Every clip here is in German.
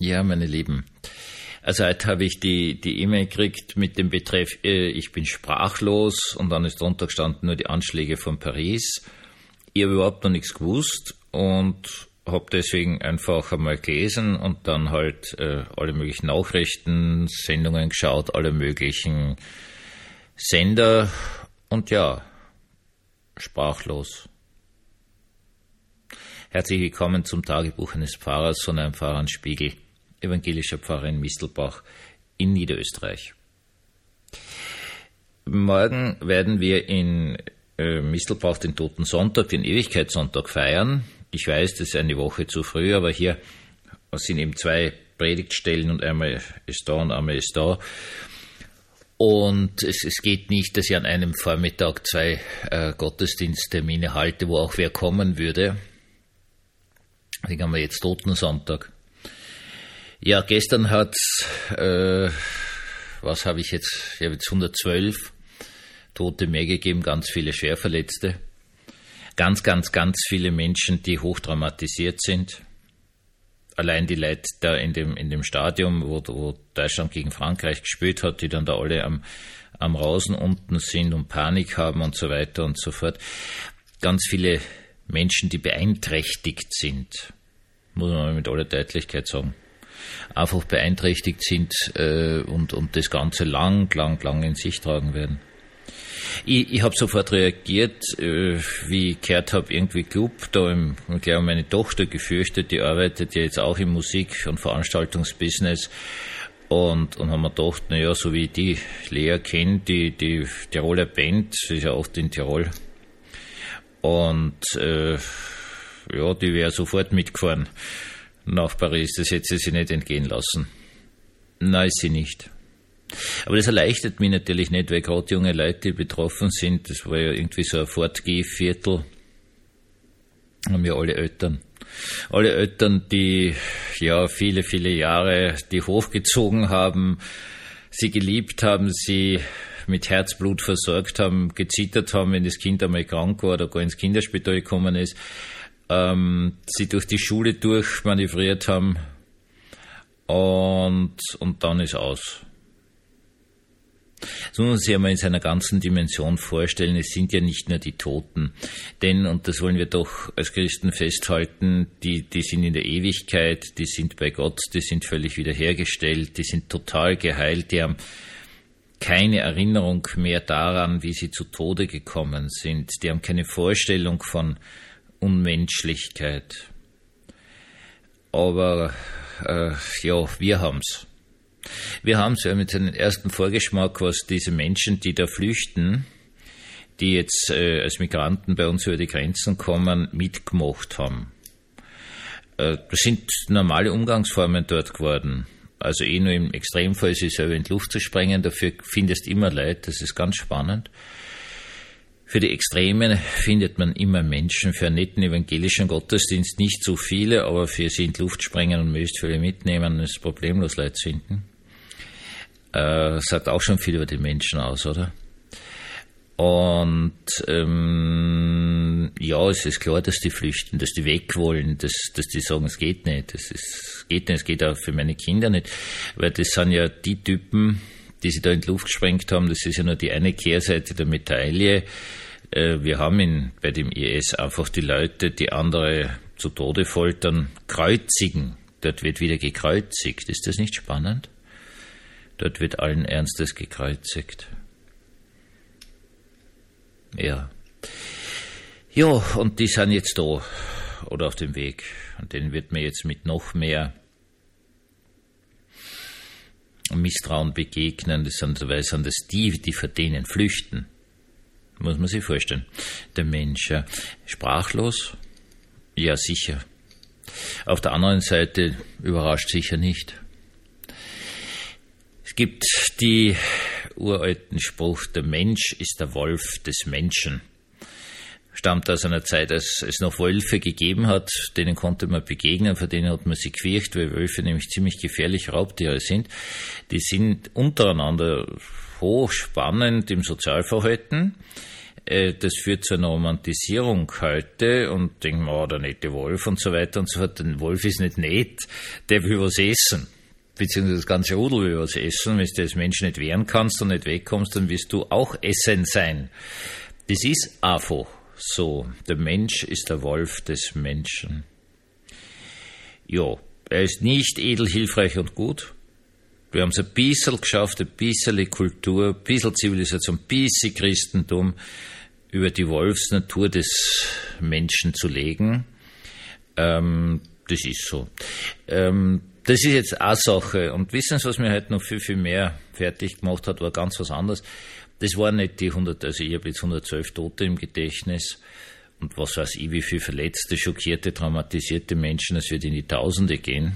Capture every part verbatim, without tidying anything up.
Ja, meine Lieben. Also heute habe ich die die E-Mail gekriegt mit dem Betreff, äh, ich bin sprachlos, und dann ist drunter gestanden nur die Anschläge von Paris. Ich habe überhaupt noch nichts gewusst und habe deswegen einfach einmal gelesen und dann halt äh, alle möglichen Nachrichten, Sendungen geschaut, alle möglichen Sender und ja, sprachlos. Herzlich willkommen zum Tagebuch eines Pfarrers von einem Pfarrer in Spiegel, evangelischer Pfarrer in Mistelbach in Niederösterreich. Morgen werden wir in äh, Mistelbach den Toten Sonntag, den Ewigkeitssonntag feiern. Ich weiß, das ist eine Woche zu früh, aber hier sind eben zwei Predigtstellen und einmal ist da und einmal ist da. Und es, es geht nicht, dass ich an einem Vormittag zwei äh, Gottesdiensttermine halte, wo auch wer kommen würde. Deswegen haben wir jetzt Totensonntag. Ja, gestern hat's, äh, was habe ich jetzt, ich habe jetzt hundertzwölf Tote mehr gegeben, ganz viele Schwerverletzte. Ganz, ganz, ganz viele Menschen, die hochtraumatisiert sind. Allein die Leute da in dem, in dem Stadion, wo, wo Deutschland gegen Frankreich gespielt hat, die dann da alle am, am Rausen unten sind und Panik haben und so weiter und so fort. Ganz viele Menschen, die beeinträchtigt sind, muss man mit aller Deutlichkeit sagen, einfach beeinträchtigt sind äh, und, und das Ganze lang, lang, lang in sich tragen werden. Ich, ich habe sofort reagiert, äh, wie ich gehört habe, irgendwie Club, da im, ich glaube, meine Tochter gefürchtet, die arbeitet ja jetzt auch im Musik- und Veranstaltungsbusiness und, und haben mir gedacht, naja, so wie ich die Lea kenne, die, die Tiroler Band, das ist ja oft in Tirol, und äh, ja, die wäre sofort mitgefahren nach Paris. Das hätte sie sich nicht entgehen lassen. Nein, ist sie nicht. Aber das erleichtert mich natürlich nicht, weil gerade junge Leute, die betroffen sind, das war ja irgendwie so ein Fortgehviertel, haben ja alle Eltern. Alle Eltern, die ja viele, viele Jahre die hochgezogen haben, sie geliebt haben, sie mit Herzblut versorgt haben, gezittert haben, wenn das Kind einmal krank war oder gar ins Kinderspital gekommen ist, ähm, sie durch die Schule durchmanövriert haben und, und dann ist aus. Das muss man sich einmal in seiner ganzen Dimension vorstellen, es sind ja nicht nur die Toten, denn, und das wollen wir doch als Christen festhalten, die, die sind in der Ewigkeit, die sind bei Gott, die sind völlig wiederhergestellt, die sind total geheilt, die haben keine Erinnerung mehr daran, wie sie zu Tode gekommen sind. Die haben keine Vorstellung von Unmenschlichkeit. Aber äh, ja, wir haben's. Wir haben's ja mit einem ersten Vorgeschmack, was diese Menschen, die da flüchten, die jetzt äh, als Migranten bei uns über die Grenzen kommen, mitgemacht haben. Äh, das sind normale Umgangsformen dort geworden. Also eh nur im Extremfall, sich selber in die Luft zu sprengen, dafür findest immer Leute, das ist ganz spannend. Für die Extremen findet man immer Menschen, für einen netten evangelischen Gottesdienst nicht so viele, aber für sie in die Luft sprengen und möglichst viele mitnehmen, ist problemlos Leute zu finden. Äh, sagt auch schon viel über die Menschen aus, oder? Und ähm, ja, es ist klar, dass die flüchten, dass die weg wollen, dass, dass die sagen, es geht nicht, es ist, geht nicht, es geht auch für meine Kinder nicht, weil das sind ja die Typen, die sie da in die Luft gesprengt haben, das ist ja nur die eine Kehrseite der Medaille. Äh, wir haben in, bei dem I S einfach die Leute, die andere zu Tode foltern, kreuzigen. Dort wird wieder gekreuzigt. Ist das nicht spannend? Dort wird allen Ernstes gekreuzigt. Ja. Ja, und die sind jetzt da oder auf dem Weg. Und denen wird man jetzt mit noch mehr Misstrauen begegnen. Das sind, dabei sind das die, die vor denen flüchten. Muss man sich vorstellen. Der Mensch, ja, sprachlos? Ja, sicher. Auf der anderen Seite überrascht sicher nicht. Es gibt die uralten Spruch, der Mensch ist der Wolf des Menschen. Stammt aus einer Zeit, als es noch Wölfe gegeben hat, denen konnte man begegnen, vor denen hat man sich gefürchtet, weil Wölfe nämlich ziemlich gefährliche Raubtiere sind. Die sind untereinander hochspannend im Sozialverhalten. äh, das führt zu einer Romantisierung heute und denken, oh, der nette Wolf und so weiter und so fort. Der Wolf ist nicht nett, der will was essen. Beziehungsweise das ganze Rudel will was essen. Wenn du als Mensch nicht wehren kannst und nicht wegkommst, dann wirst du auch Essen sein. Das ist einfach so. Der Mensch ist der Wolf des Menschen. Ja, er ist nicht edel, hilfreich und gut. Wir haben es ein bisschen geschafft, ein bisschen Kultur, ein bisschen Zivilisation, ein bisschen Christentum über die Wolfsnatur des Menschen zu legen. Ähm, das ist so. Ähm, das ist jetzt eine Sache. Und wissen Sie, was mir heute noch viel, viel mehr fertig gemacht hat, war ganz was anderes. Das waren nicht die hundert, also ich habe jetzt hundertzwölf Tote im Gedächtnis. Und was weiß ich, wie viele verletzte, schockierte, traumatisierte Menschen, es wird in die Tausende gehen.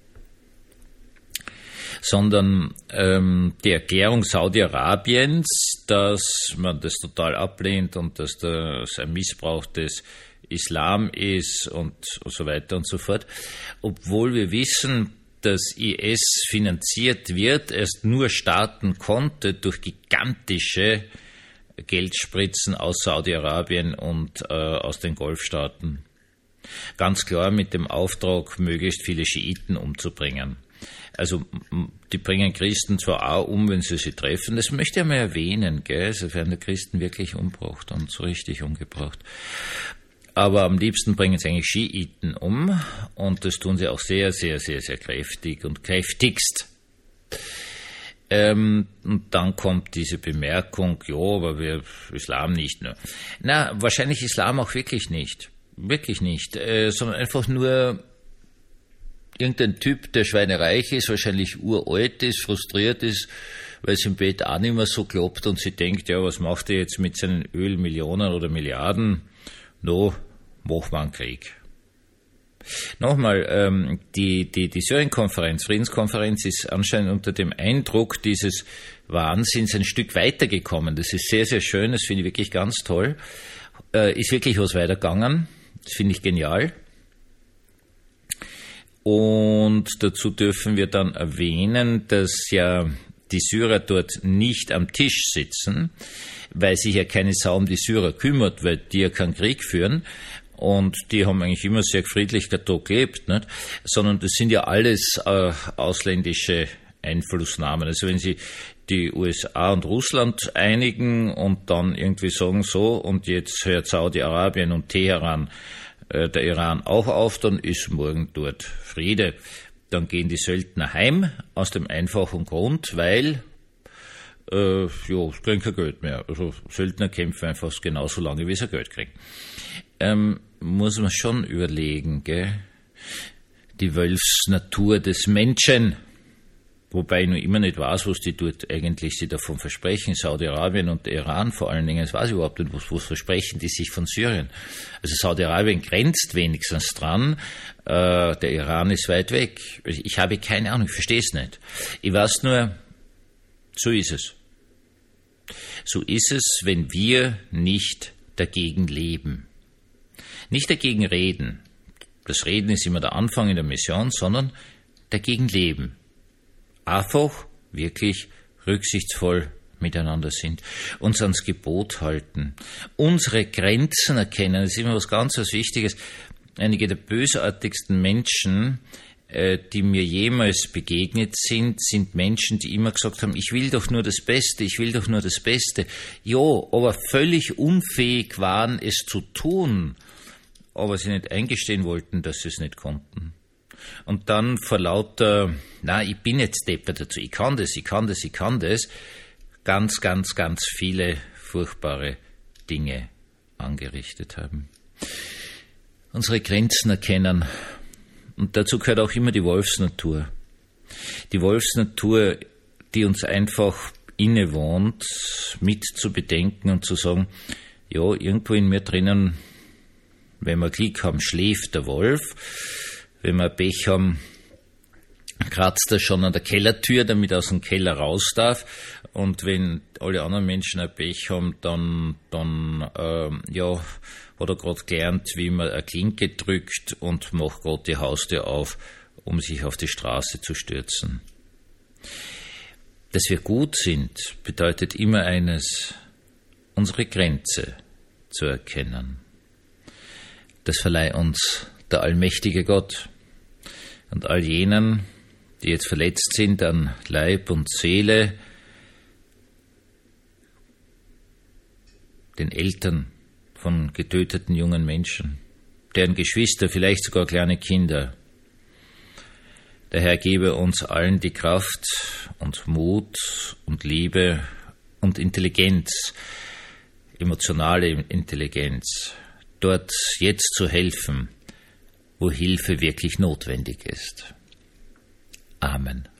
Sondern ähm, die Erklärung Saudi-Arabiens, dass man das total ablehnt und dass das ein Missbrauch des Islam ist und so weiter und so fort. Obwohl wir wissen, dass I S finanziert wird, erst nur starten konnte durch gigantische Geldspritzen aus Saudi-Arabien und äh, aus den Golfstaaten. Ganz klar mit dem Auftrag, möglichst viele Schiiten umzubringen. Also die bringen Christen zwar auch um, wenn sie sie treffen, das möchte ich mal erwähnen, gell? Also werden die Christen wirklich umgebracht und so richtig umgebracht. Aber am liebsten bringen sie eigentlich Schiiten um und das tun sie auch sehr, sehr, sehr, sehr kräftig und kräftigst. Ähm, und dann kommt diese Bemerkung, ja, aber wir Islam nicht nur. Na, wahrscheinlich Islam auch wirklich nicht. Wirklich nicht. Äh, sondern einfach nur irgendein Typ, der schweinereich ist, wahrscheinlich uralt ist, frustriert ist, weil es im Bett auch nicht mehr so klappt und sie denkt, ja, was macht er jetzt mit seinen Ölmillionen oder Milliarden? No, machen wir einen Krieg. Nochmal, ähm, die, die, die Syrien-Konferenz, Friedenskonferenz ist anscheinend unter dem Eindruck dieses Wahnsinns ein Stück weitergekommen. Das ist sehr, sehr schön, das finde ich wirklich ganz toll. Äh, ist wirklich was weitergegangen. Das finde ich genial. Und dazu dürfen wir dann erwähnen, dass ja die Syrer dort nicht am Tisch sitzen, weil sich ja keine Sau um die Syrer kümmert, weil die ja keinen Krieg führen. Und die haben eigentlich immer sehr friedlich da gelebt, nicht? Sondern das sind ja alles äh, ausländische Einflussnahmen. Also wenn Sie die U S A und Russland einigen und dann irgendwie sagen so, und jetzt hört Saudi-Arabien und Teheran äh, der Iran auch auf, dann ist morgen dort Friede. Dann gehen die Söldner heim, aus dem einfachen Grund, weil äh, ja, sie kriegen kein Geld mehr. Also Söldner kämpfen einfach genauso lange, wie sie Geld kriegen. Ähm, muss man schon überlegen, gell? Die Wolfsnatur des Menschen, wobei ich noch immer nicht weiß, was die dort eigentlich sich davon versprechen, Saudi-Arabien und Iran vor allen Dingen, das weiß ich überhaupt nicht, was, was versprechen die sich von Syrien. Also Saudi-Arabien grenzt wenigstens dran, äh, der Iran ist weit weg. Ich habe keine Ahnung, ich verstehe es nicht. Ich weiß nur, so ist es. So ist es, wenn wir nicht dagegen leben. Nicht dagegen reden. Das Reden ist immer der Anfang in der Mission, sondern dagegen leben. Einfach wirklich rücksichtsvoll miteinander sind, uns ans Gebot halten, unsere Grenzen erkennen, das ist immer was ganz was Wichtiges. Einige der bösartigsten Menschen, äh, die mir jemals begegnet sind, sind Menschen, die immer gesagt haben, ich will doch nur das Beste, ich will doch nur das Beste. Jo, aber völlig unfähig waren, es zu tun, aber sie nicht eingestehen wollten, dass sie es nicht konnten. Und dann vor lauter, na, ich bin jetzt deppert dazu, ich kann das, ich kann das, ich kann das, ganz, ganz, ganz viele furchtbare Dinge angerichtet haben. Unsere Grenzen erkennen. Und dazu gehört auch immer die Wolfsnatur. Die Wolfsnatur, die uns einfach innewohnt, mit zu bedenken und zu sagen, ja, irgendwo in mir drinnen, wenn wir Glück haben, schläft der Wolf. Wenn wir Pech haben, kratzt er schon an der Kellertür, damit er aus dem Keller raus darf. Und wenn alle anderen Menschen ein Pech haben, dann, dann ähm, ja, hat er gerade gelernt, wie man eine Klinke drückt und macht gerade die Haustür auf, um sich auf die Straße zu stürzen. Dass wir gut sind, bedeutet immer eines: unsere Grenze zu erkennen. Das verleiht uns der allmächtige Gott und all jenen, die jetzt verletzt sind an Leib und Seele, den Eltern von getöteten jungen Menschen, deren Geschwister, vielleicht sogar kleine Kinder. Der Herr gebe uns allen die Kraft und Mut und Liebe und Intelligenz, emotionale Intelligenz, dort jetzt zu helfen, wo Hilfe wirklich notwendig ist. Amen.